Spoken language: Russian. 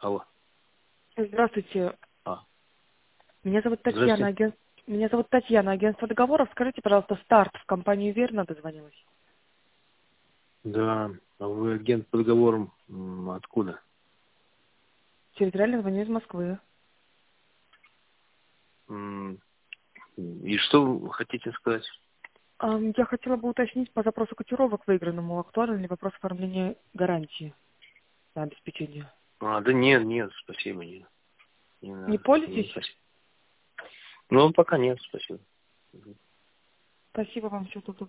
Алло. Здравствуйте. А, Меня зовут здрасте. Татьяна, Меня зовут Татьяна, агентство договоров. Скажите, пожалуйста, старт в компанию Верно дозвонилась. Да, а вы агент по договорам откуда? Территориально звоню из Москвы. М, И что вы хотите сказать? Я хотела бы уточнить по запросу котировок выигранному, актуален ли вопрос оформления гарантии на обеспечение. Да нет, нет, спасибо, нет. Не Не надо. пользуетесь? Спасибо. Ну, пока нет, спасибо. Спасибо вам, всего доброго.